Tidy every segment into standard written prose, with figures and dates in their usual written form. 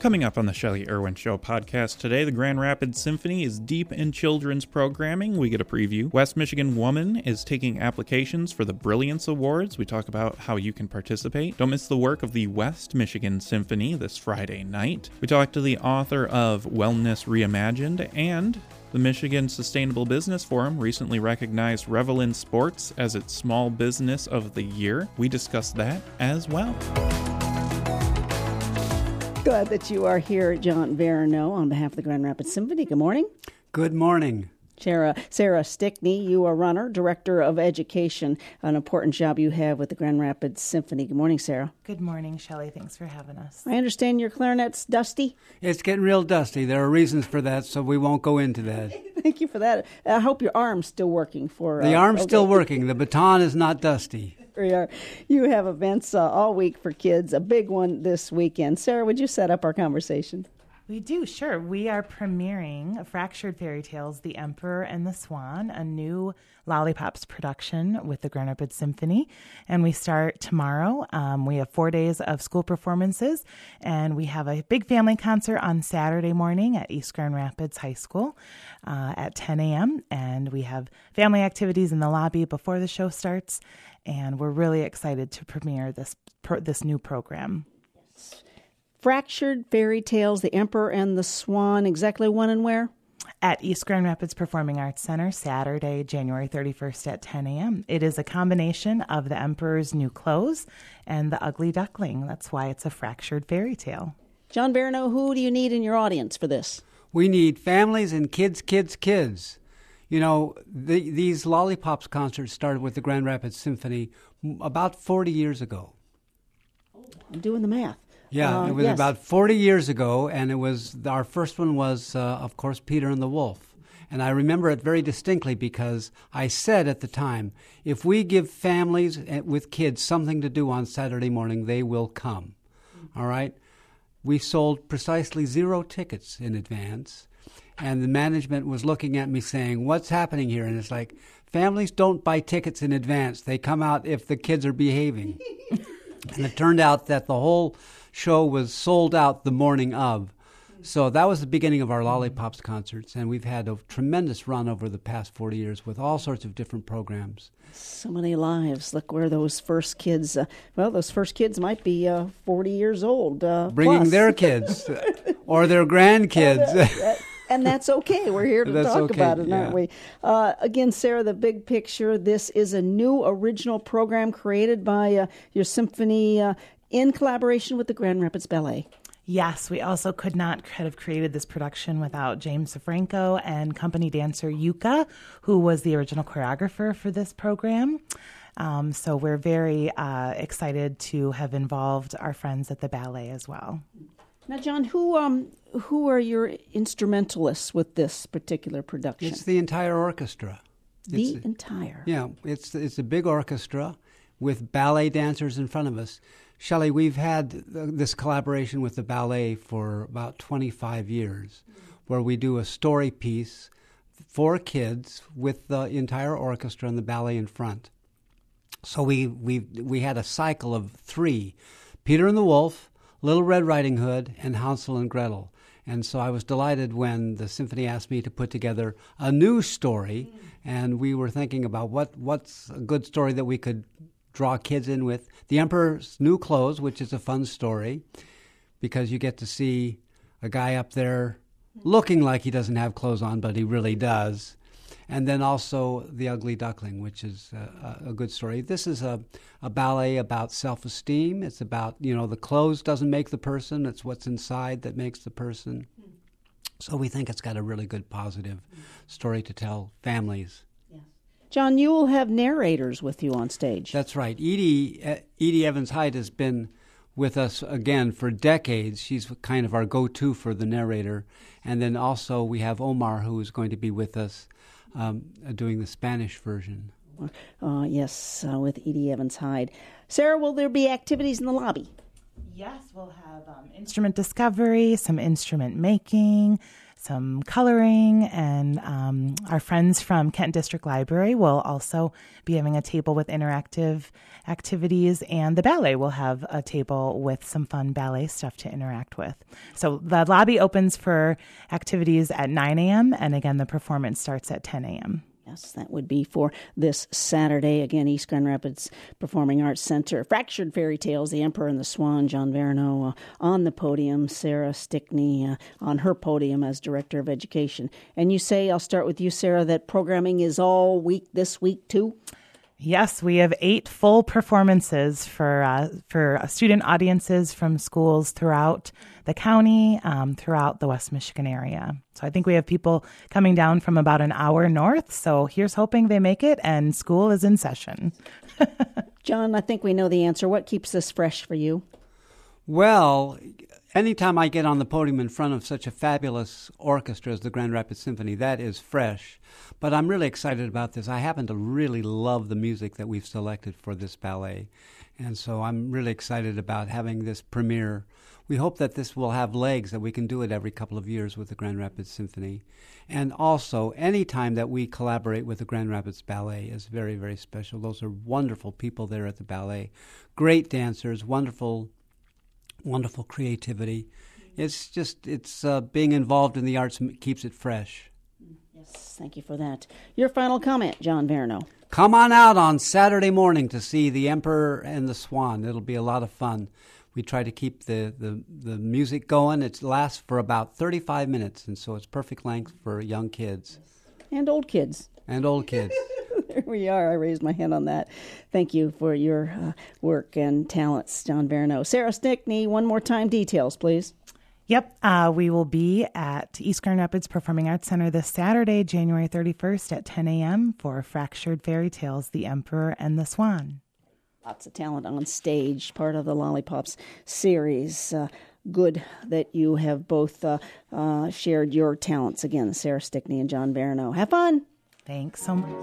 Coming up on the Shelley Irwin Show podcast today, the Grand Rapids Symphony is deep in children's programming. We get a preview. West Michigan Woman is taking applications for the Brilliance Awards. We talk about how you can participate. Don't miss the work of the West Michigan Symphony this Friday night. We talk to the author of Wellness Reimagined, and the Michigan Sustainable Business Forum recently recognized Revelin Sports as its Small Business of the Year. We discuss that as well. Glad that you are here, John Verno, on behalf of the Grand Rapids Symphony. Good morning. Good morning. Sarah Stickney, you are runner, director of education, an important job you have with the Grand Rapids Symphony. Good morning, Sarah. Good morning, Shelley. Thanks for having us. I understand your clarinet's dusty. It's getting real dusty. There are reasons for that, so we won't go into that. Thank you for that. I hope your arm's still working. The arm's still working. The baton is not dusty. You have events all week for kids, a big one this weekend. Sarah, would you set up our conversation? We do, sure. We are premiering Fractured Fairy Tales, The Emperor and the Swan, a new Lollipops production with the Grand Rapids Symphony. And we start tomorrow. We have 4 days of school performances, and we have a big family concert on Saturday morning at East Grand Rapids High School at 10 a.m. And we have family activities in the lobby before the show starts. And we're really excited to premiere this new program. Fractured Fairy Tales, The Emperor and the Swan, exactly when and where? At East Grand Rapids Performing Arts Center, Saturday, January 31st at 10 a.m. It is a combination of The Emperor's New Clothes and The Ugly Duckling. That's why it's a fractured fairy tale. John Verno, who do you need in your audience for this? We need families and kids. You know, these Lollipops concerts started with the Grand Rapids Symphony about 40 years ago. I'm doing the math. Yeah, it was about 40 years ago, and our first one was, of course, Peter and the Wolf. And I remember it very distinctly because I said at the time, if we give families with kids something to do on Saturday morning, they will come. All right? We sold precisely 0 tickets in advance, and the management was looking at me saying, what's happening here? And it's like, families don't buy tickets in advance. They come out if the kids are behaving. And it turned out that the whole show was sold out the morning of. So that was the beginning of our Lollipops concerts, and we've had a tremendous run over the past 40 years with all sorts of different programs. So many lives. Look where those first kids, those first kids might be 40 years old. Bringing plus. Their kids or their grandkids. And that's okay. We're here to talk about it, aren't we? Again, Sarah, the big picture, this is a new original program created by your symphony in collaboration with the Grand Rapids Ballet. Yes, we also could not have created this production without James Safranco and company dancer Yuka, who was the original choreographer for this program. So we're very excited to have involved our friends at the ballet as well. Now, John, who are your instrumentalists with this particular production? It's the entire orchestra. Entire? Yeah, it's a big orchestra with ballet dancers in front of us. Shelley, we've had this collaboration with the ballet for about 25 years, where we do a story piece for kids with the entire orchestra and the ballet in front. So we had a cycle of 3, Peter and the Wolf, Little Red Riding Hood, and Hansel and Gretel. And so I was delighted when the symphony asked me to put together a new story, and we were thinking about what's a good story that we could draw kids in with. The Emperor's New Clothes, which is a fun story, because you get to see a guy up there looking like he doesn't have clothes on, but he really does. And then also The Ugly Duckling, which is a good story. This is a ballet about self-esteem. It's about, the clothes doesn't make the person. It's what's inside that makes the person. So we think it's got a really good positive story to tell families. Yes. John, you will have narrators with you on stage. That's right. Edie Evans-Hyde has been with us again for decades. She's kind of our go-to for the narrator. And then also we have Omar, who is going to be with us doing the Spanish version. Yes, with Edie Evans-Hyde. Sarah, will there be activities in the lobby? Yes, we'll have instrument discovery, some instrument making, some coloring, and our friends from Kent District Library will also be having a table with interactive activities, and the ballet will have a table with some fun ballet stuff to interact with. So the lobby opens for activities at 9 a.m., and again, the performance starts at 10 a.m. Yes, that would be for this Saturday. Again, East Grand Rapids Performing Arts Center. Fractured Fairy Tales, The Emperor and the Swan, John Verno on the podium, Sarah Stickney on her podium as Director of Education. And you say, I'll start with you, Sarah, that programming is all week this week too? Yes, we have 8 full performances for student audiences from schools throughout the county, throughout the West Michigan area. So I think we have people coming down from about an hour north. So here's hoping they make it, and school is in session. John, I think we know the answer. What keeps this fresh for you? Well, anytime I get on the podium in front of such a fabulous orchestra as the Grand Rapids Symphony, that is fresh. But I'm really excited about this. I happen to really love the music that we've selected for this ballet. And so I'm really excited about having this premiere. We hope that this will have legs, that we can do it every couple of years with the Grand Rapids Symphony. And also, any time that we collaborate with the Grand Rapids Ballet is very, very special. Those are wonderful people there at the ballet. Great dancers, wonderful creativity. It's being involved in the arts keeps it fresh. Yes, thank you for that. Your final comment, John Verno. Come on out on Saturday morning to see The Emperor and the Swan. It'll be a lot of fun. We try to keep the music going. It lasts for about 35 minutes, and so it's perfect length for young kids. And old kids. And old kids. There we are. I raised my hand on that. Thank you for your work and talents, John Verno. Sarah Stickney, one more time, details, please. Yep. We will be at East Grand Rapids Performing Arts Center this Saturday, January 31st at 10 a.m. for Fractured Fairy Tales, The Emperor and the Swan. Lots of talent on stage, part of the Lollipops series. Good that you have both shared your talents again, Sarah Stickney and John Verno. Have fun. Thanks so much.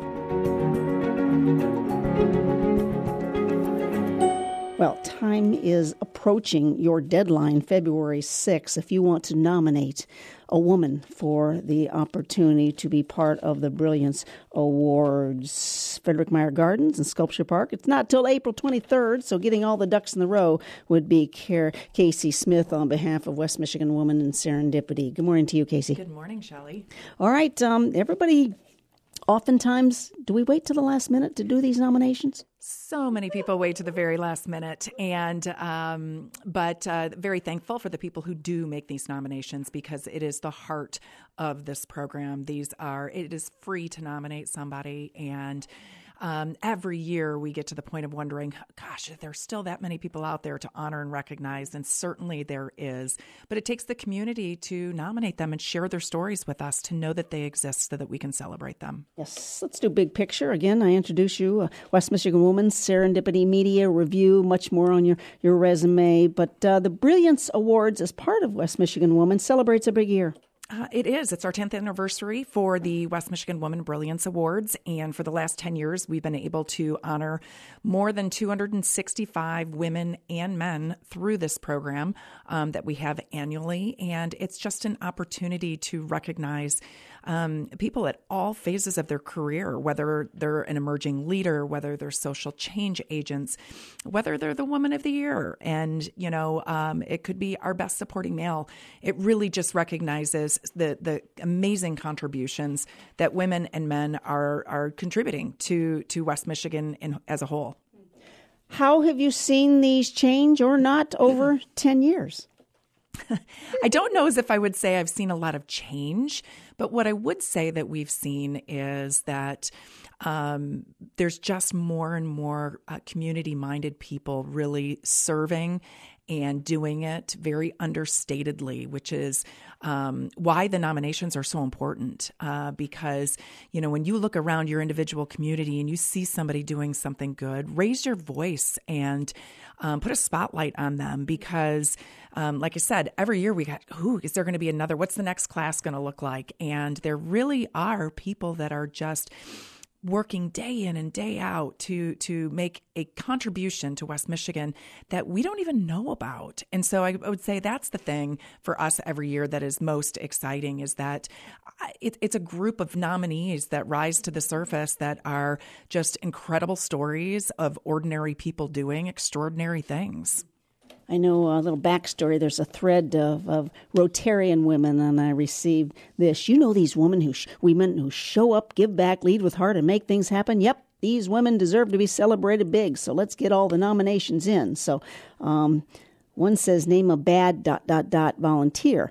Well, time is approaching your deadline, February 6th, if you want to nominate a woman for the opportunity to be part of the Brilliance Awards. Frederick Meyer Gardens and Sculpture Park. It's not till April 23rd, so getting all the ducks in the row would be Casey Smith on behalf of West Michigan Woman in Serendipity. Good morning to you, Casey. Good morning, Shelley. All right, everybody, oftentimes, do we wait till the last minute to do these nominations? So many people wait to the very last minute, and but very thankful for the people who do make these nominations, because it is the heart of this program. It is free to nominate somebody, and every year we get to the point of wondering, gosh, there's still that many people out there to honor and recognize, and certainly there is. But it takes the community to nominate them and share their stories with us, to know that they exist so that we can celebrate them. Yes, let's do big picture. Again, I introduce you, West Michigan Woman, Serendipity Media Review, much more on your resume. But the Brilliance Awards, as part of West Michigan Woman, celebrates a big year. It is. It's our 10th anniversary for the West Michigan Women Brilliance Awards. And for the last 10 years, we've been able to honor more than 265 women and men through this program that we have annually. And it's just an opportunity to recognize people at all phases of their career, whether they're an emerging leader, whether they're social change agents, whether they're the Woman of the Year. And, it could be our best supporting male. It really just recognizes the amazing contributions that women and men are contributing to West Michigan as a whole. How have you seen these change or not over 10 years? I don't know as if I would say I've seen a lot of change, but what I would say that we've seen is that there's just more and more community-minded people really serving and doing it very understatedly, which is why the nominations are so important. Because, when you look around your individual community and you see somebody doing something good, raise your voice and put a spotlight on them. Because, like I said, every year we got, is there going to be another? What's the next class going to look like? And there really are people that are just working day in and day out to make a contribution to West Michigan that we don't even know about. And so I would say that's the thing for us every year that is most exciting, is that it's a group of nominees that rise to the surface that are just incredible stories of ordinary people doing extraordinary things. I know a little backstory. There's a thread of Rotarian women, and I received this. You know these women who show up, give back, lead with heart, and make things happen? Yep, these women deserve to be celebrated big, so let's get all the nominations in. So one says, name a bad ... volunteer.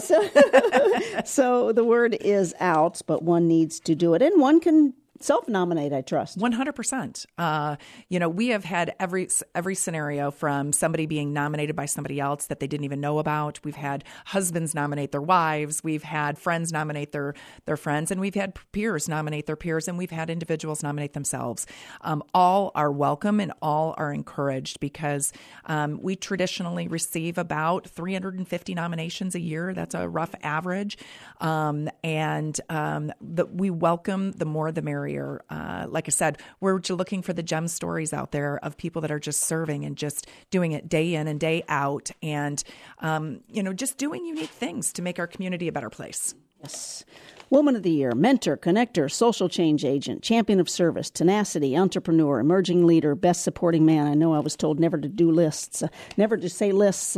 So the word is out, but one needs to do it, and one can self-nominate, I trust. 100%. We have had every scenario, from somebody being nominated by somebody else that they didn't even know about. We've had husbands nominate their wives. We've had friends nominate their friends, and we've had peers nominate their peers, and we've had individuals nominate themselves. All are welcome and all are encouraged, because we traditionally receive about 350 nominations a year. That's a rough average. We welcome the more the merrier. Like I said, we're looking for the gem stories out there of people that are just serving and just doing it day in and day out, and just doing unique things to make our community a better place. Yes. Woman of the Year, mentor, connector, social change agent, champion of service, tenacity, entrepreneur, emerging leader, best supporting man. I know I was told never to do lists, never to say lists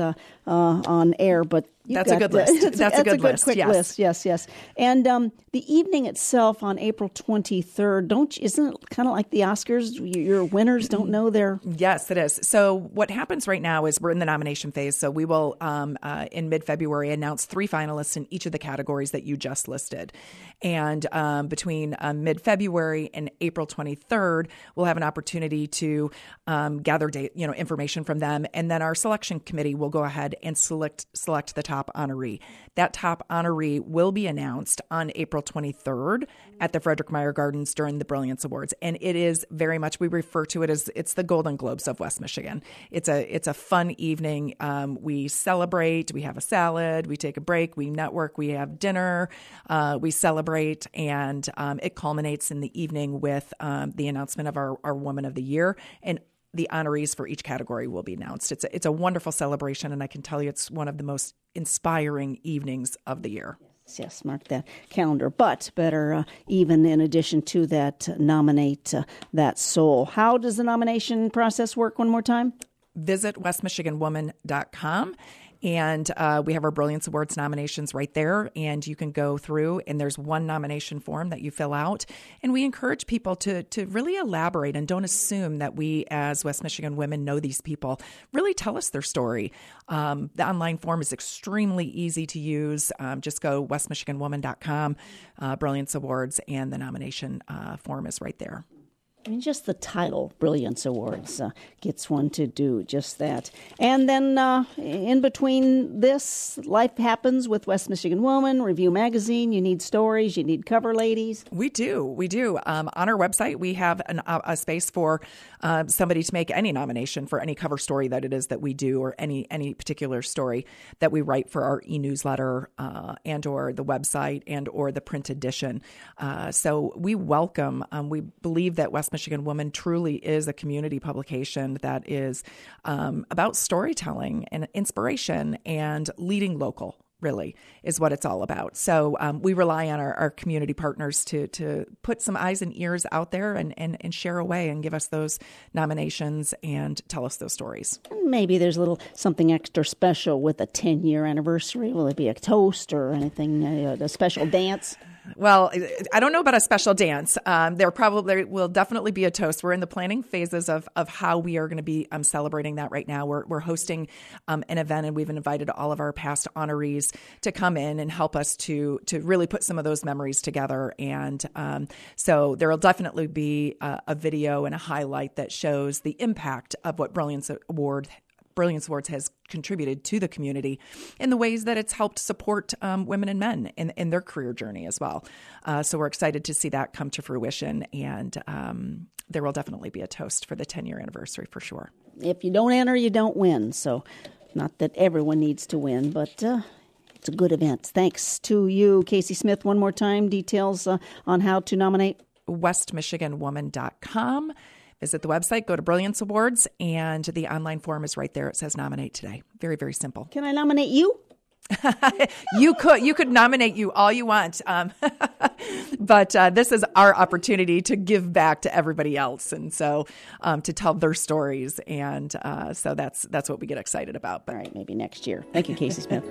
on air, but that's a good list. That's a good list. Quick list. Yes. And the evening itself on April 23rd, isn't it kind of like the Oscars? Your winners don't know their... Yes, it is. So what happens right now is we're in the nomination phase. So we will, in mid-February, announce 3 finalists in each of the categories that you just listed. And between mid-February and April 23rd, we'll have an opportunity to gather information from them. And then our selection committee will go ahead and select the top honoree. That top honoree will be announced on April 23rd at the Frederick Meyer Gardens during the Brilliance Awards. And it is very much, we refer to it as, it's the Golden Globes of West Michigan. It's a fun evening. We celebrate, we have a salad, we take a break, we network, we have dinner, we celebrate, and it culminates in the evening with the announcement of our Woman of the Year, and the honorees for each category will be announced. It's a wonderful celebration, and I can tell you it's one of the most inspiring evenings of the year. Yes, mark that calendar. But better, even in addition to that, nominate that soul. How does the nomination process work one more time? Visit westmichiganwoman.com. And we have our Brilliance Awards nominations right there, and you can go through, and there's one nomination form that you fill out. And we encourage people to really elaborate and don't assume that we as West Michigan women know these people. Really tell us their story. The online form is extremely easy to use. Just go westmichiganwoman.com, Brilliance Awards, and the nomination form is right there. I mean, just the title, Brilliance Awards, gets one to do just that. And then in between this, life happens with West Michigan Woman, Review Magazine. You need stories. You need cover ladies. We do. On our website, we have a space for somebody to make any nomination for any cover story that it is that we do, or any particular story that we write for our e-newsletter and or the website and or the print edition. So we welcome, we believe that West Michigan Woman truly is a community publication that is about storytelling and inspiration and leading local, really, is what it's all about. So we rely on our community partners to put some eyes and ears out there and share away and give us those nominations and tell us those stories. Maybe there's a little something extra special with a 10-year anniversary. Will it be a toast or anything, a special dance? Well, I don't know about a special dance. There will definitely be a toast. We're in the planning phases of how we are going to be celebrating that right now. We're hosting an event, and we've invited all of our past honorees to come in and help us to really put some of those memories together. And so there will definitely be a video and a highlight that shows the impact of what Brilliance Awards has contributed to the community in the ways that it's helped support women and men in their career journey as well. So we're excited to see that come to fruition, and there will definitely be a toast for the 10-year anniversary for sure. If you don't enter, you don't win. So not that everyone needs to win, but it's a good event. Thanks to you, Casey Smith. One more time, details on how to nominate. westmichiganwoman.com. Visit the website, go to Brilliance Awards, and the online form is right there. It says nominate today. Very, very simple. Can I nominate you? You could nominate you all you want. But this is our opportunity to give back to everybody else. And so to tell their stories. And so that's what we get excited about. But. All right, maybe next year. Thank you, Casey Smith.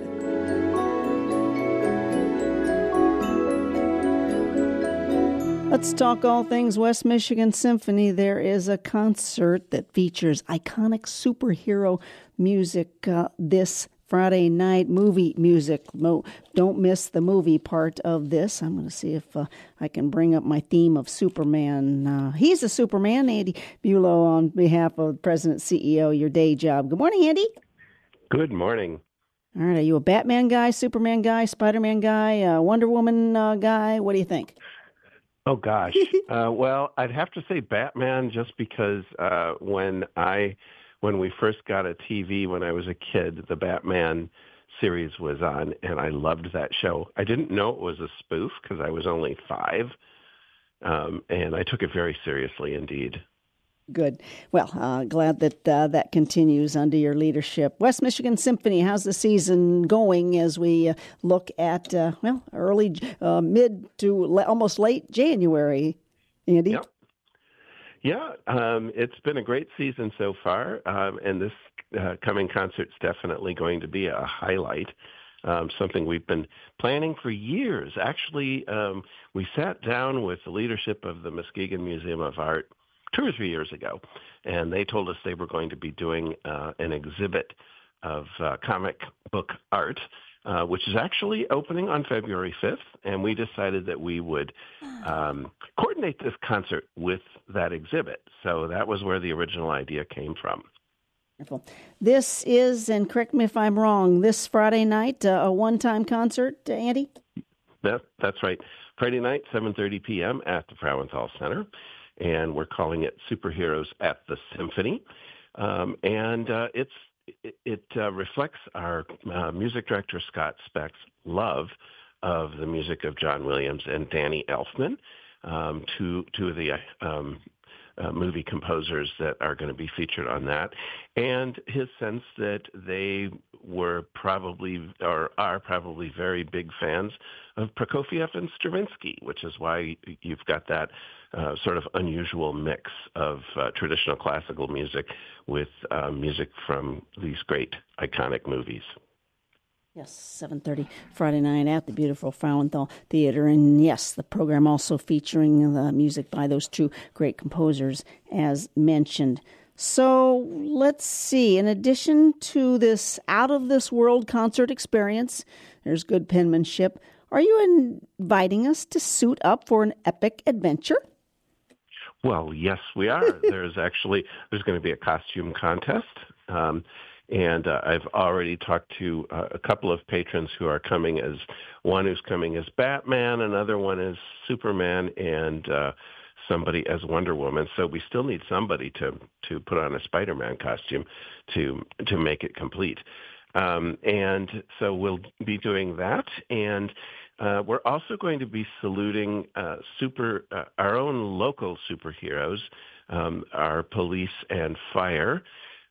Let's talk all things West Michigan Symphony. There is a concert that features iconic superhero music this Friday night, movie music. Don't miss the movie part of this. I'm going to see if I can bring up my theme of Superman. He's a Superman, Andy Bulow, on behalf of President CEO, your day job. Good morning, Andy. Good morning. All right, are you a Batman guy, Superman guy, Spider-Man guy, Wonder Woman guy? What do you think? Oh, gosh. Well, I'd have to say Batman just because when we first got a TV when I was a kid, the Batman series was on, and I loved that show. I didn't know it was a spoof because I was only 5, and I took it very seriously indeed. Good. Well, glad that that continues under your leadership. West Michigan Symphony, how's the season going as we look at, early, mid to almost late January, Andy? Yep. Yeah, it's been a great season so far, and this coming concert's definitely going to be a highlight, something we've been planning for years. Actually, we sat down with the leadership of the Muskegon Museum of Art 2 or 3 years ago, and they told us they were going to be doing an exhibit of comic book art, which is actually opening on February 5th, and we decided that we would coordinate this concert with that exhibit. So that was where the original idea came from. Wonderful. This is, and correct me if I'm wrong, this Friday night, a one-time concert, Andy? That's right. Friday night, 7:30 p.m. at the Frauenthal Center, and we're calling it Superheroes at the Symphony. It reflects our music director, Scott Speck's love of the music of John Williams and Danny Elfman, two of the movie composers that are going to be featured on that, and his sense that they were probably or are probably very big fans of Prokofiev and Stravinsky, which is why you've got that sort of unusual mix of traditional classical music with music from these great iconic movies. Yes, 7:30 Friday night at the beautiful Frauenthal Theater. And yes, the program also featuring the music by those two great composers as mentioned. So let's see. In addition to this out-of-this-world concert experience, there's good penmanship. Are you inviting us to suit up for an epic adventure? Well, yes, we are. There's going to be a costume contest. And I've already talked to a couple of patrons who are coming as one who's coming as Batman, another one as Superman, and somebody as Wonder Woman. So we still need somebody to put on a Spider-Man costume to make it complete. And so we'll be doing that. And we're also going to be saluting our own local superheroes, our police and fire,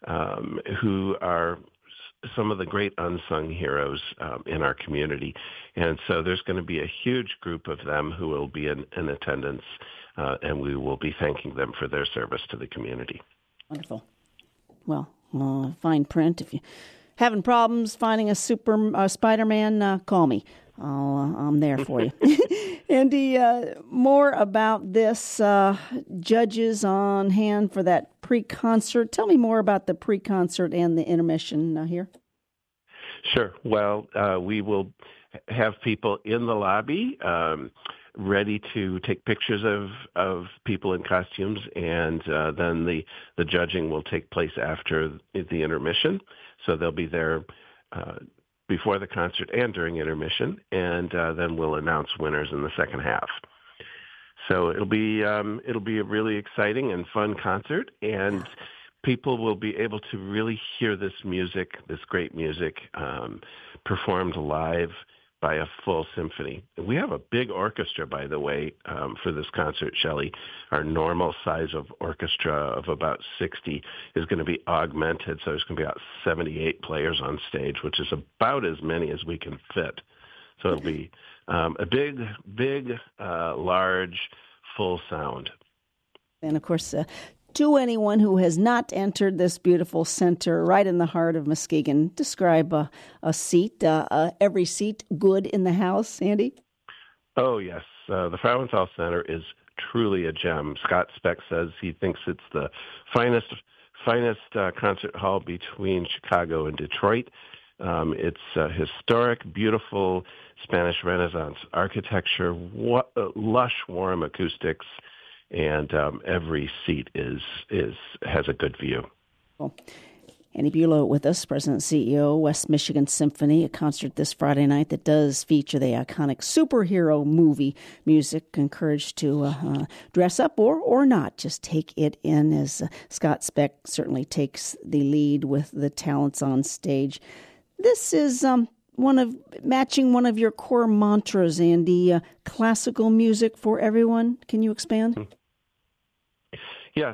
who are some of the great unsung heroes in our community. And so there's going to be a huge group of them who will be in attendance, and we will be thanking them for their service to the community. Wonderful. Well, fine print. If you're having problems finding a Spider-Man, call me. I'm there for you. Andy, more about this, judges on hand for that pre-concert. Tell me more about the pre-concert and the intermission here. Sure. Well, we will have people in the lobby ready to take pictures of people in costumes, and then the judging will take place after the intermission. So they'll be there before the concert and during intermission, and then we'll announce winners in the second half. So it'll be a really exciting and fun concert, and people will be able to really hear this music, this great music, performed live by a full symphony. We have a big orchestra, by the way, for this concert, Shelley. Our normal size of orchestra of about 60 is going to be augmented, so there's going to be about 78 players on stage, which is about as many as we can fit. So it'll be a big, large, full sound. And, of course, to anyone who has not entered this beautiful center right in the heart of Muskegon, describe a seat, every seat good in the house, Andy? Oh, yes. The Frauenthal Center is truly a gem. Scott Speck says he thinks it's the finest concert hall between Chicago and Detroit. It's historic, beautiful Spanish Renaissance architecture, lush, warm acoustics, and every seat has a good view. Well, Andy Bulow with us, President and CEO, West Michigan Symphony, a concert this Friday night that does feature the iconic superhero movie music. Encouraged to dress up or not, just take it in, as Scott Speck certainly takes the lead with the talents on stage. This is matching one of your core mantras, Andy, classical music for everyone. Can you expand? Yes.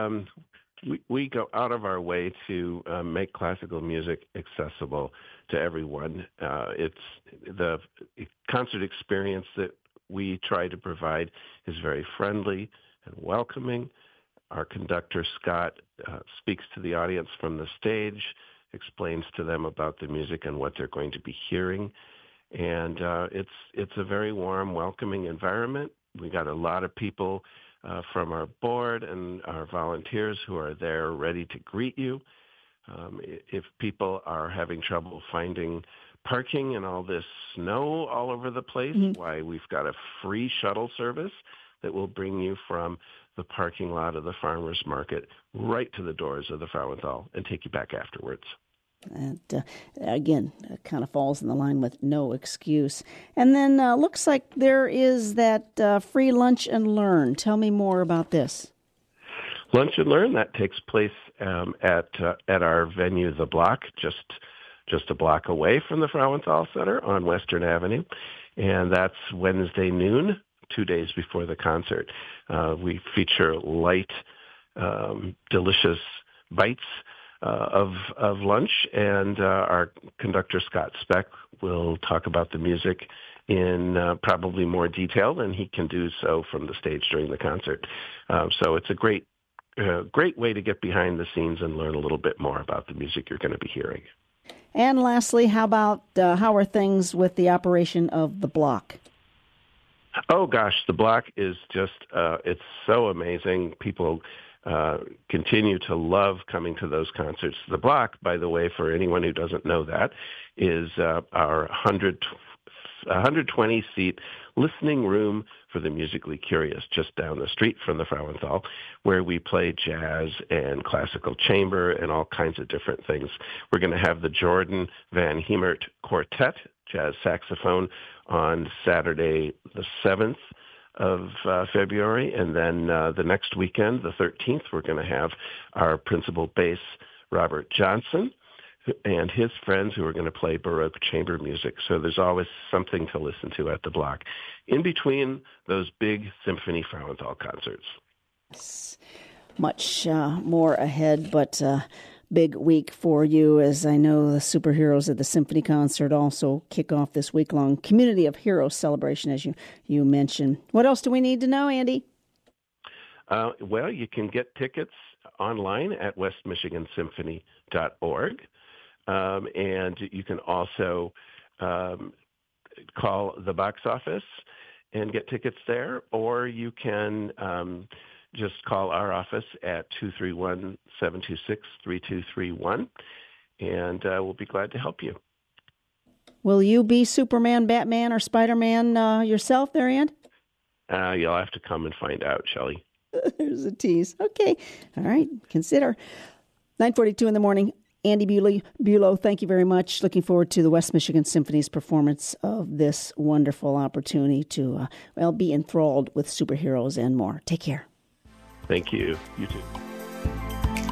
We go out of our way to make classical music accessible to everyone. It's the concert experience that we try to provide is very friendly and welcoming. Our conductor, Scott, speaks to the audience from the stage, explains to them about the music and what they're going to be hearing. And it's a very warm, welcoming environment. We got a lot of people from our board and our volunteers who are there ready to greet you. If people are having trouble finding parking and all this snow all over the place, why, we've got a free shuttle service that will bring you from the parking lot of the farmers market right to the doors of the Frauenthal and take you back afterwards. And again, it kind of falls in the line with no excuse. And then looks like there is that free lunch and learn. Tell me more about this. Lunch and learn, that takes place at our venue, The Block, just a block away from the Frauenthal Center on Western Avenue. And that's Wednesday noon, 2 days before the concert. We feature light, delicious bites of lunch, and our conductor, Scott Speck, will talk about the music in probably more detail than he can do so from the stage during the concert. So it's a great way to get behind the scenes and learn a little bit more about the music you're going to be hearing. And lastly, how are things with the operation of The Block? Oh, gosh, The Block is just, it's so amazing. People continue to love coming to those concerts. The Block, by the way, for anyone who doesn't know that, is our 120-seat listening room for the musically curious, just down the street from the Frauenthal, where we play jazz and classical chamber and all kinds of different things. We're going to have the Jordan Van Hemert Quartet, jazz saxophone, on Saturday the 7th of February, and then the next weekend, the 13th, we're going to have our principal bass, Robert Johnson, and his friends who are going to play Baroque chamber music. So there's always something to listen to at The Block in between those big Symphony Frauenthal concerts. Yes. Much more ahead, but big week for you, as I know the Superheroes at the Symphony Concert also kick off this week-long Community of Heroes celebration, as you mentioned. What else do we need to know, Andy? Well, you can get tickets online at westmichigansymphony.org, and you can also call the box office and get tickets there, or you can just call our office at 231-726-3231, and we'll be glad to help you. Will you be Superman, Batman, or Spider-Man yourself there, Ann? You'll have to come and find out, Shelley. There's a tease. Okay. All right. Consider. 9:42 in the morning. Andy Bulow, thank you very much. Looking forward to the West Michigan Symphony's performance of this wonderful opportunity to, be enthralled with superheroes and more. Take care. Thank you. You too.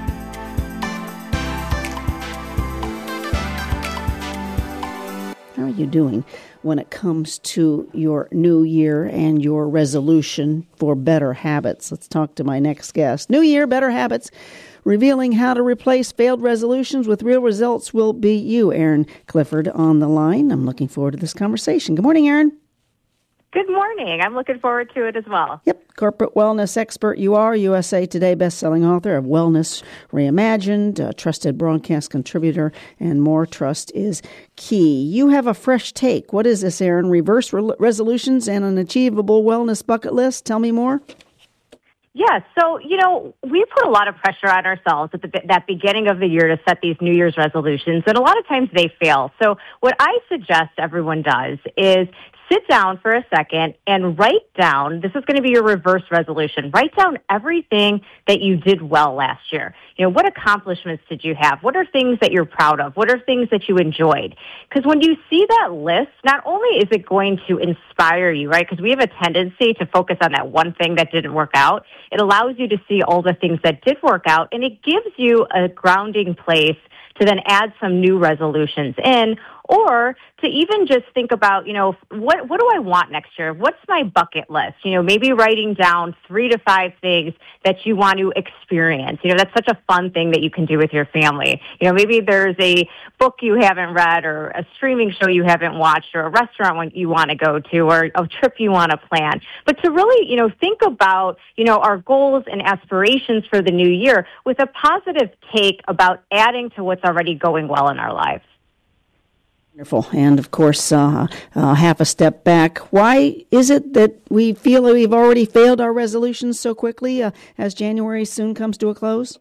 All right. you doing when it comes to your new year and your resolution for better habits? Let's talk to my next guest. New Year, Better Habits, revealing how to replace failed resolutions with real results will be you. Erin Clifford on the line. I'm looking forward to this conversation. Good morning, Erin. Good morning. I'm looking forward to it as well. Yep. Corporate wellness expert you are, USA Today bestselling author of Wellness Reimagined, a trusted broadcast contributor, and more trust is key. You have a fresh take. What is this, Erin? Reverse resolutions and an achievable wellness bucket list? Tell me more. Yeah, so, we put a lot of pressure on ourselves at that beginning of the year to set these New Year's resolutions, and a lot of times they fail. So what I suggest everyone does is sit down for a second and write down, this is going to be your reverse resolution, write down everything that you did well last year. What accomplishments did you have? What are things that you're proud of? What are things that you enjoyed? Because when you see that list, not only is it going to inspire you, right? Because we have a tendency to focus on that one thing that didn't work out. It allows you to see all the things that did work out, and it gives you a grounding place to then add some new resolutions in, or to even just think about, what do I want next year? What's my bucket list? Maybe writing down 3 to 5 things that you want to experience. That's such a fun thing that you can do with your family. Maybe there's a book you haven't read, or a streaming show you haven't watched, or a restaurant you want to go to, or a trip you want to plan. But to really, think about, our goals and aspirations for the new year with a positive take about adding to what's already going well in our lives. Wonderful. And, of course, half a step back. Why is it that we feel that we've already failed our resolutions so quickly as January soon comes to a close?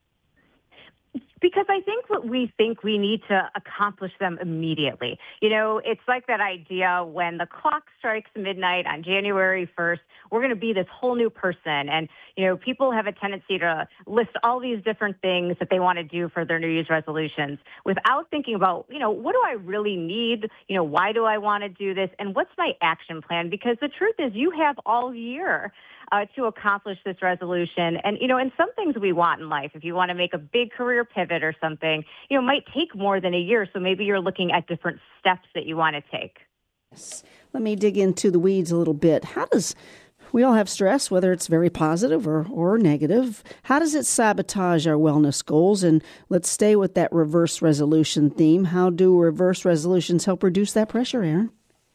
Because I think we think we need to accomplish them immediately. It's like that idea when the clock strikes midnight on January 1st, we're going to be this whole new person. And, people have a tendency to list all these different things that they want to do for their New Year's resolutions without thinking about, what do I really need? Why do I want to do this? And what's my action plan? Because the truth is you have all year to accomplish this resolution. And, and some things we want in life, if you want to make a big career pivot or something, might take more than a year. So maybe you're looking at different steps that you want to take. Yes. Let me dig into the weeds a little bit. We all have stress, whether it's very positive or negative. How does it sabotage our wellness goals? And let's stay with that reverse resolution theme. How do reverse resolutions help reduce that pressure, Erin?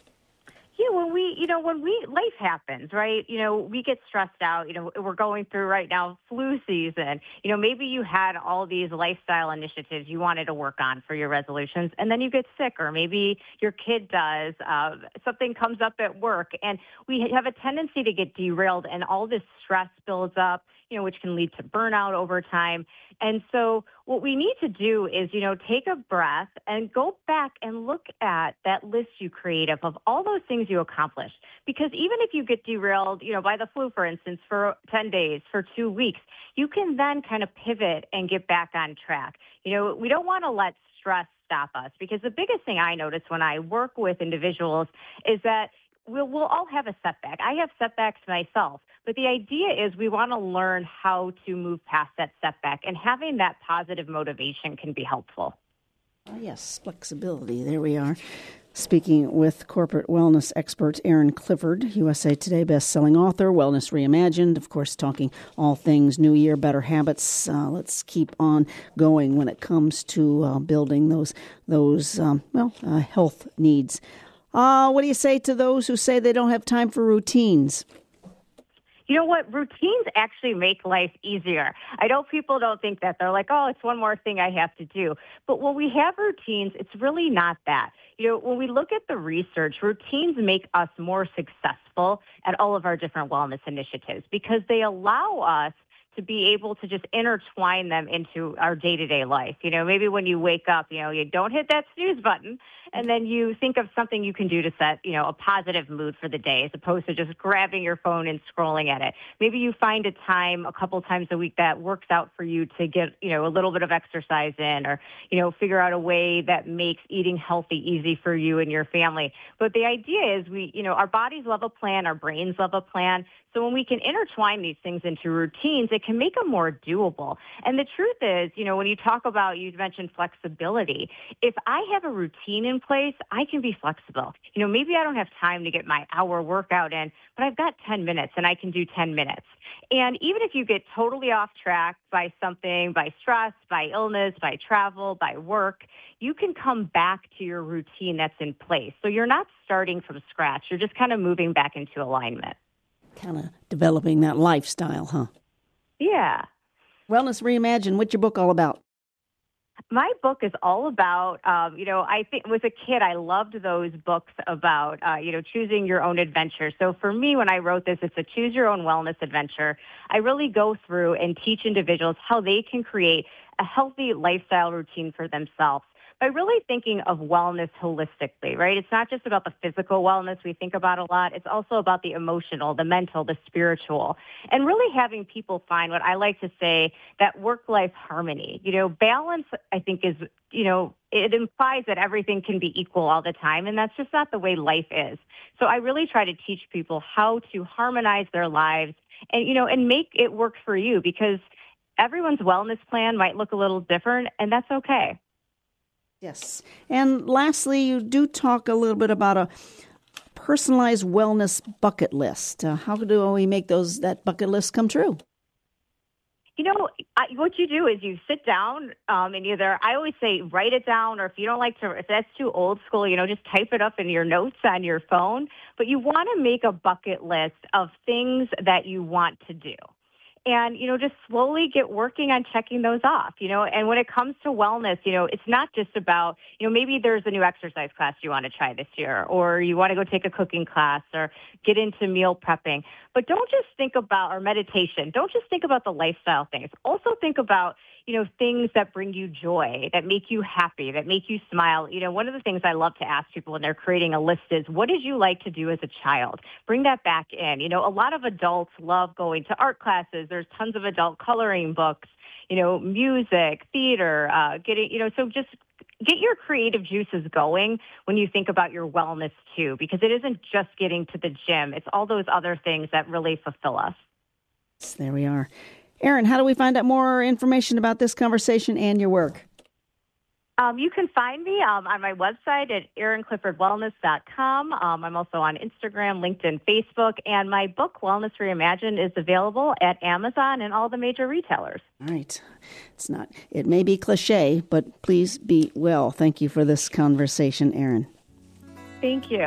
When life happens, right? We get stressed out. We're going through right now flu season. Maybe you had all these lifestyle initiatives you wanted to work on for your resolutions, and then you get sick, or maybe your kid does. Something comes up at work, and we have a tendency to get derailed, and all this stress builds up, which can lead to burnout over time. And so what we need to do is, take a breath and go back and look at that list you created of all those things you accomplished. Because even if you get derailed, by the flu, for instance, for 10 days, for 2 weeks, you can then kind of pivot and get back on track. We don't want to let stress stop us, because the biggest thing I notice when I work with individuals is that we'll all have a setback. I have setbacks myself. But the idea is we want to learn how to move past that setback, and having that positive motivation can be helpful. Oh, yes, flexibility. There we are. Speaking with corporate wellness expert Erin Clifford, USA Today bestselling author, Wellness Reimagined, of course, talking all things New Year, better habits. Let's keep on going when it comes to building those health needs. What do you say to those who say they don't have time for routines? You know what? Routines actually make life easier. I know people don't think that. They're like, oh, it's one more thing I have to do. But when we have routines, it's really not that. When we look at the research, routines make us more successful at all of our different wellness initiatives, because they allow us to be able to just intertwine them into our day-to-day life. Maybe when you wake up, you don't hit that snooze button, and then you think of something you can do to set, a positive mood for the day, as opposed to just grabbing your phone and scrolling at it. Maybe you find a time a couple times a week that works out for you to get, a little bit of exercise in, or, figure out a way that makes eating healthy easy for you and your family. But the idea is our bodies love a plan, our brains love a plan. So when we can intertwine these things into routines, it can make them more doable. And the truth is, when you talk about, you mentioned flexibility, if I have a routine in place, I can be flexible. Maybe I don't have time to get my hour workout in, but I've got 10 minutes and I can do 10 minutes. And even if you get totally off track by something, by stress, by illness, by travel, by work, you can come back to your routine that's in place. So you're not starting from scratch. You're just kind of moving back into alignment. Kind of developing that lifestyle, huh? Yeah. Wellness Reimagined, what's your book all about? My book is all about, I think as a kid, I loved those books about, choosing your own adventure. So for me, when I wrote this, it's a choose your own wellness adventure. I really go through and teach individuals how they can create a healthy lifestyle routine for themselves by really thinking of wellness holistically, right? It's not just about the physical wellness we think about a lot. It's also about the emotional, the mental, the spiritual, and really having people find what I like to say, that work-life harmony. Balance, I think, is, it implies that everything can be equal all the time, and that's just not the way life is. So I really try to teach people how to harmonize their lives and make it work for you, because everyone's wellness plan might look a little different, and that's okay. Yes. And lastly, you do talk a little bit about a personalized wellness bucket list. How do we make that bucket list come true? What you do is you sit down and either, I always say, write it down, or if that's too old school, just type it up in your notes on your phone. But you want to make a bucket list of things that you want to do. And, just slowly get working on checking those off, and when it comes to wellness, it's not just about, maybe there's a new exercise class you want to try this year, or you want to go take a cooking class or get into meal prepping. But don't just think about, or meditation, don't just think about the lifestyle things. Also think about, things that bring you joy, that make you happy, that make you smile. One of the things I love to ask people when they're creating a list is, what did you like to do as a child? Bring that back in. A lot of adults love going to art classes. There's tons of adult coloring books, music, theater, so just get your creative juices going when you think about your wellness too, because it isn't just getting to the gym. It's all those other things that really fulfill us. There we are. Erin, how do we find out more information about this conversation and your work? You can find me on my website at erincliffordwellness.com. I'm also on Instagram, LinkedIn, Facebook, and my book, Wellness Reimagined, is available at Amazon and all the major retailers. All right. It may be cliche, but please be well. Thank you for this conversation, Erin. Thank you.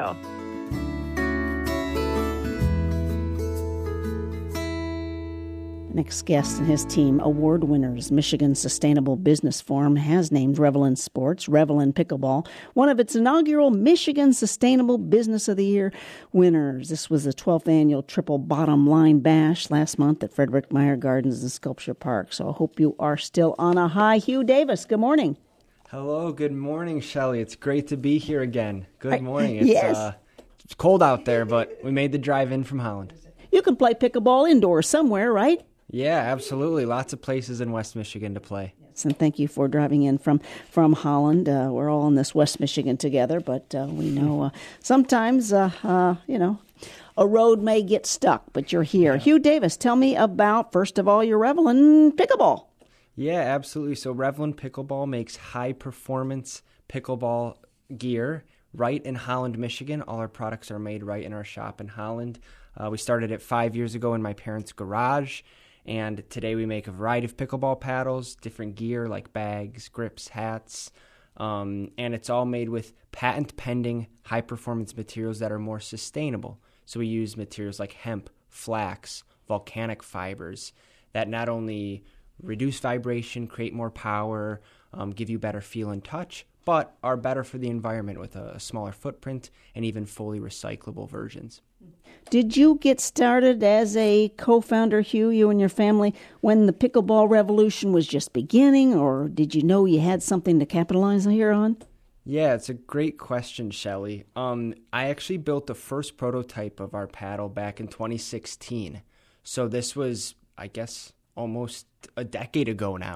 Next guest and his team, award winners. Michigan Sustainable Business Forum has named Revelin Sports, Revelin Pickleball, one of its inaugural Michigan Sustainable Business of the Year winners. This was the 12th annual Triple Bottom Line Bash last month at Frederick Meyer Gardens and Sculpture Park. So I hope you are still on a high. Hugh Davis, good morning. Hello, good morning, Shelley. It's great to be here again. Good morning. It's cold out there, but we made the drive in from Holland. You can play pickleball indoors somewhere, right? Yeah, absolutely. Lots of places in West Michigan to play. Yes, and thank you for driving in from Holland. We're all in this West Michigan together, but we know sometimes, a road may get stuck, but you're here. Yeah. Hugh Davis, tell me about, first of all, your Revelin Pickleball. Yeah, absolutely. So Revelin Pickleball makes high-performance pickleball gear right in Holland, Michigan. All our products are made right in our shop in Holland. We started it 5 years ago in my parents' garage. And today we make a variety of pickleball paddles, different gear like bags, grips, hats, and it's all made with patent-pending high-performance materials that are more sustainable. So we use materials like hemp, flax, volcanic fibers that not only reduce vibration, create more power, give you better feel and touch, but are better for the environment with a smaller footprint and even fully recyclable versions. Did you get started as a co-founder, Hugh, you and your family, when the pickleball revolution was just beginning, or did you know you had something to capitalize here on? Yeah, it's a great question, Shelley. I actually built the first prototype of our paddle back in 2016. So this was, I guess, almost a decade ago now.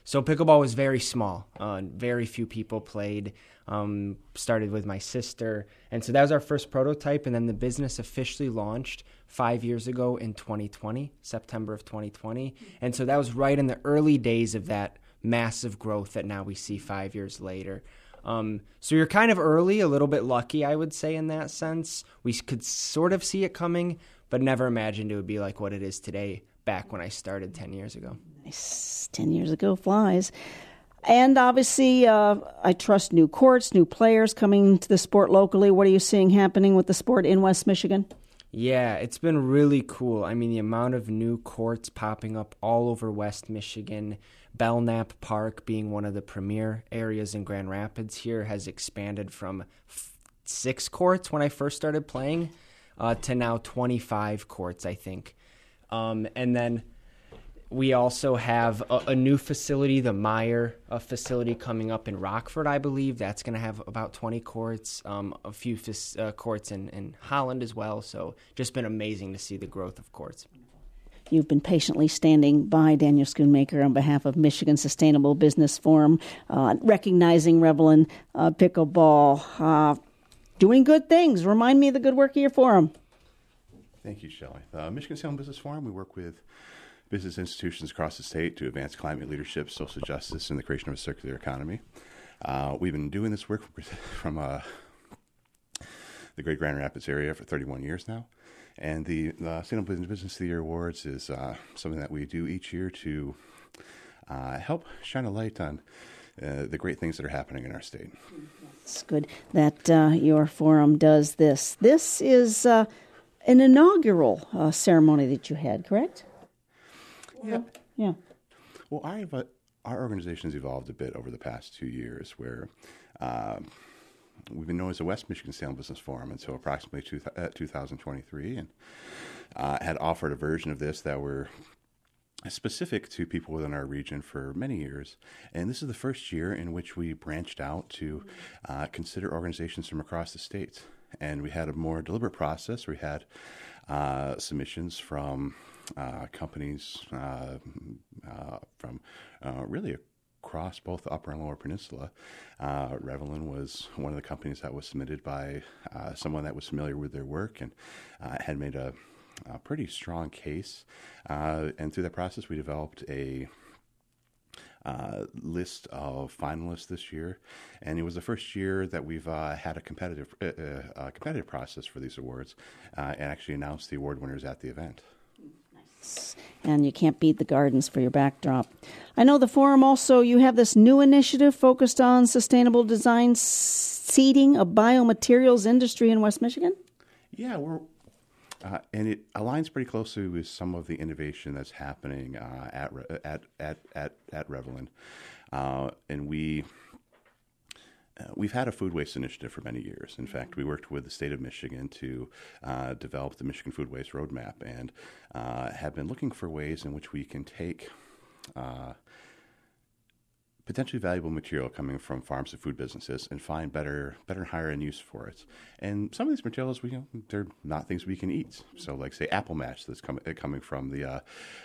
So pickleball was very small. Very few people played. Started with my sister. And so that was our first prototype. And then the business officially launched 5 years ago in 2020, September of 2020. And so that was right in the early days of that massive growth that now we see 5 years later. So you're kind of early, a little bit lucky, I would say, in that sense. We could sort of see it coming, but never imagined it would be like what it is today back when I started 10 years ago. Nice. 10 years ago flies. And obviously, I trust new courts, new players coming to the sport locally. What are you seeing happening with the sport in West Michigan? Yeah, it's been really cool. I mean, the amount of new courts popping up all over West Michigan, Belknap Park being one of the premier areas in Grand Rapids here has expanded from 6 courts when I first started playing to now 25 courts, I think. And then we also have a new facility, the Meyer facility coming up in Rockford, I believe. That's going to have about 20 courts, a few courts in Holland as well. So just been amazing to see the growth of courts. You've been patiently standing by Daniel Schoonmaker on behalf of Michigan Sustainable Business Forum, recognizing Revelin Pickleball, doing good things. Remind me of the good work of your forum. Thank you, Shelley. The Michigan Sustainable Business Forum, we work with business institutions across the state to advance climate leadership, social justice, and the creation of a circular economy. We've been doing this work from the Great Grand Rapids area for 31 years now. And the Sustainable Business of the Year Awards is something that we do each year to help shine a light on the great things that are happening in our state. It's good that your forum does this. This is an inaugural ceremony that you had, correct? Yeah. Well, our organization's evolved a bit over the past 2 years where we've been known as the West Michigan Sustainable Business Forum until approximately 2023 and had offered a version of this that were specific to people within our region for many years. And this is the first year in which we branched out to consider organizations from across the state. And we had a more deliberate process. We had submissions from companies from really across both the Upper and Lower Peninsula. Revelin was one of the companies that was submitted by someone that was familiar with their work and had made a pretty strong case. And through that process, we developed a list of finalists this year, and it was the first year that we've had a competitive process for these awards, and actually announced the award winners at the event. And you can't beat the gardens for your backdrop. I know the forum also, you have this new initiative focused on sustainable design seeding a biomaterials industry in West Michigan? Yeah, and it aligns pretty closely with some of the innovation that's happening at Revelin. And we've had a food waste initiative for many years. In fact, we worked with the state of Michigan to develop the Michigan Food Waste Roadmap and have been looking for ways in which we can take potentially valuable material coming from farms and food businesses and find better and higher end use for it. And some of these materials, they're not things we can eat. So like, say, apple mash that's coming from the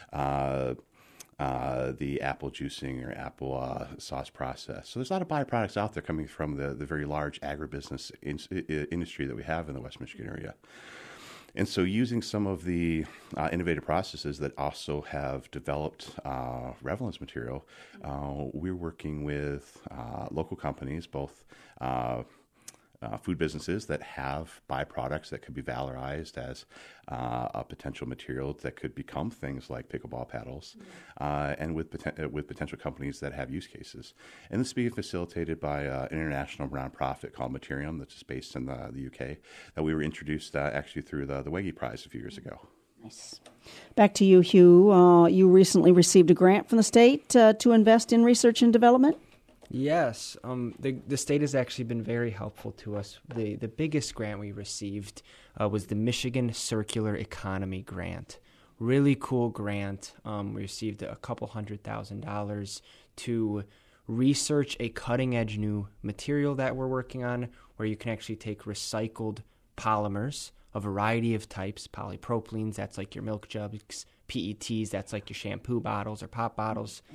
apple juicing or apple sauce process. So there's a lot of byproducts out there coming from the very large agribusiness industry that we have in the West Michigan area. And so using some of the innovative processes that also have developed Revelin's material, we're working with local companies, both food businesses that have byproducts that could be valorized as a potential material that could become things like pickleball paddles, and with potential companies that have use cases. And this is being facilitated by an international nonprofit called Materium that's based in the UK, that we were introduced actually through the Wege Prize a few years ago. Nice. Back to you, Hugh. You recently received a grant from the state to invest in research and development? Yes, the state has actually been very helpful to us. The biggest grant we received was the Michigan Circular Economy Grant. Really cool grant. We received a couple $100,000 to research a cutting-edge new material that we're working on, where you can actually take recycled polymers, a variety of types, polypropylenes, that's like your milk jugs, PETs, that's like your shampoo bottles or pop bottles,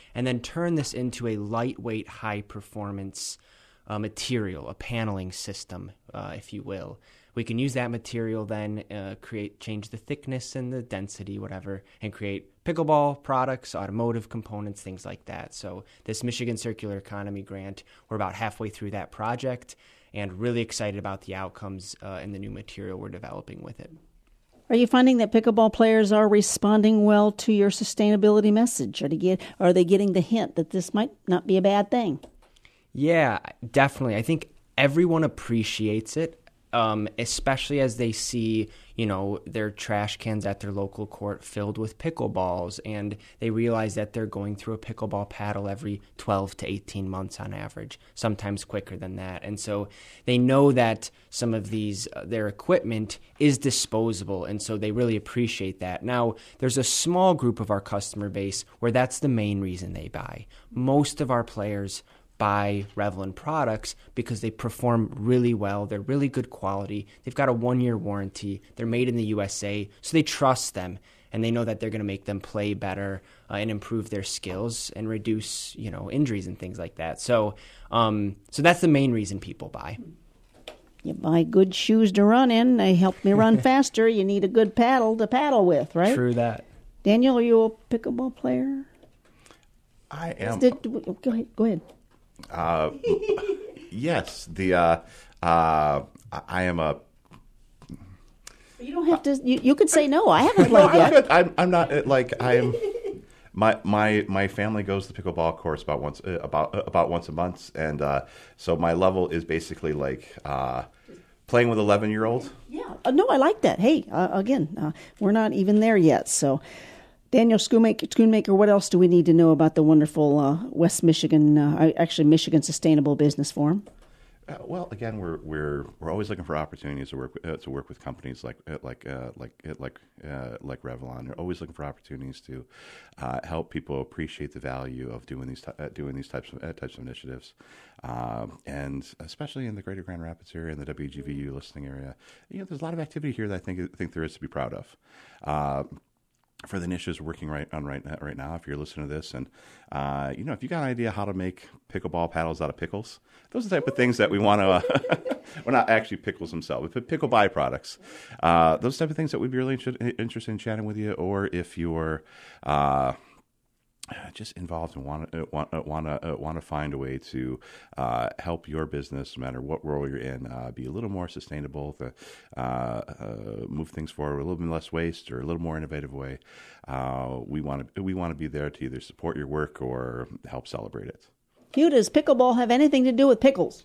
and then turn this into a lightweight, high-performance material, a paneling system, if you will. We can use that material then, change the thickness and the density, whatever, and create pickleball products, automotive components, things like that. So this Michigan Circular Economy grant, we're about halfway through that project and really excited about the outcomes and the new material we're developing with it. Are you finding that pickleball players are responding well to your sustainability message? Are they getting the hint that this might not be a bad thing? Yeah, definitely. I think everyone appreciates it. Especially as they see, their trash cans at their local court filled with pickleballs, and they realize that they're going through a pickleball paddle every 12 to 18 months on average, sometimes quicker than that. And so they know that some of their equipment is disposable, and so they really appreciate that. Now, there's a small group of our customer base where that's the main reason they buy. Most of our players buy Revlon products because they perform really well. They're really good quality. They've got a 1-year warranty. They're made in the USA, so they trust them, and they know that they're going to make them play better and improve their skills and reduce, injuries and things like that. So that's the main reason people buy. You buy good shoes to run in. They help me run faster. You need a good paddle to paddle with, right? True that. Daniel, are you a pickleball player? I am. Go ahead. Yes, I am a. You don't have to. You could say no. I haven't played yet. I'm not I'm. My family goes to pickleball courts about once a month, and so my level is basically playing with 11-year-old. Yeah. No, I like that. Hey, again, we're not even there yet, so. Daniel Schoonmaker, what else do we need to know about the wonderful West Michigan, Michigan Sustainable Business Forum? Well, again, we're always looking for opportunities to work with companies like Revlon. We're always looking for opportunities to help people appreciate the value of doing these types of initiatives, and especially in the Greater Grand Rapids area and the WGVU listening area. There's a lot of activity here that I think there is to be proud of. For the initiatives we're working right now, if you're listening to this, and if you got an idea how to make pickleball paddles out of pickles, those are the type of things that we want to. Well, not actually pickles themselves, but pickle byproducts. Those type of things that we'd be really interested in chatting with you, or if you're just involved and want to find a way to help your business, no matter what role you're in, be a little more sustainable, to move things forward with a little bit less waste or a little more innovative way. We want to be there to either support your work or help celebrate it. Hugh, does pickleball have anything to do with pickles?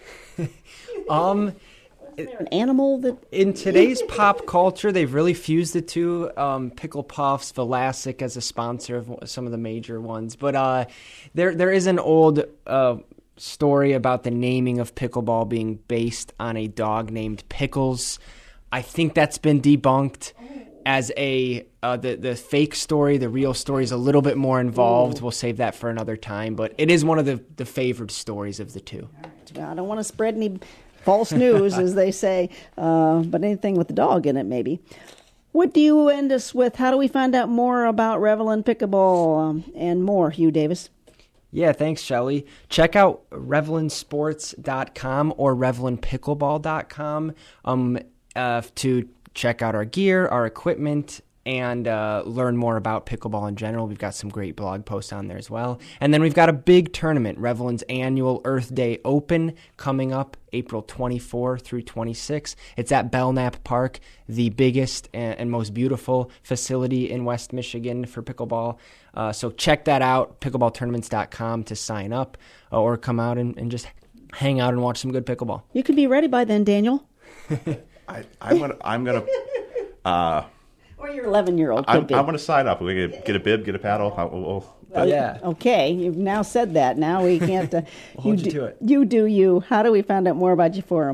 Is there an animal that... In today's pop culture, they've really fused the two. Pickle Puffs, Vlasic as a sponsor of some of the major ones. But there is an old story about the naming of pickleball being based on a dog named Pickles. I think that's been debunked as the fake story. The real story is a little bit more involved. Ooh. We'll save that for another time. But it is one of the favored stories of the two. All right. Well, I don't want to spread any false news, as they say, but anything with the dog in it, maybe. What do you end us with? How do we find out more about Revlon Pickleball and more, Hugh Davis? Yeah, thanks, Shelley. Check out RevlonSports.com or RevlonPickleball.com to check out our gear, our equipment, and learn more about pickleball in general. We've got some great blog posts on there as well. And then we've got a big tournament, Revlon's annual Earth Day Open, coming up April 24 through 26. It's at Belknap Park, the biggest and most beautiful facility in West Michigan for pickleball. So check that out, pickleballtournaments.com to sign up, or come out and just hang out and watch some good pickleball. You could be ready by then, Daniel. I'm gonna. Or your 11-year-old. I'm going to sign up. We get a bib, get a paddle. Yeah. Okay, you've now said that. Now we can't. We'll hold you to it. You do you. How do we find out more about your forum?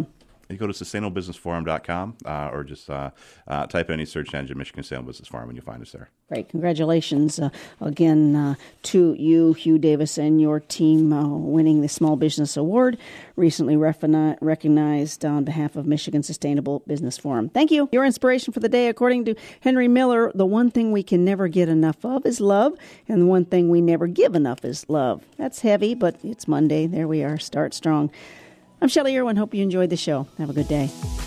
you go to sustainablebusinessforum.com or just type in any search engine, Michigan Sustainable Business Forum, and you'll find us there. Great. Congratulations again to you, Hugh Davis, and your team winning the Small Business Award, recently recognized on behalf of Michigan Sustainable Business Forum. Thank you. Your inspiration for the day, according to Henry Miller, the one thing we can never get enough of is love, and the one thing we never give enough is love. That's heavy, but it's Monday. There we are. Start strong. I'm Shelley Irwin. Hope you enjoyed the show. Have a good day.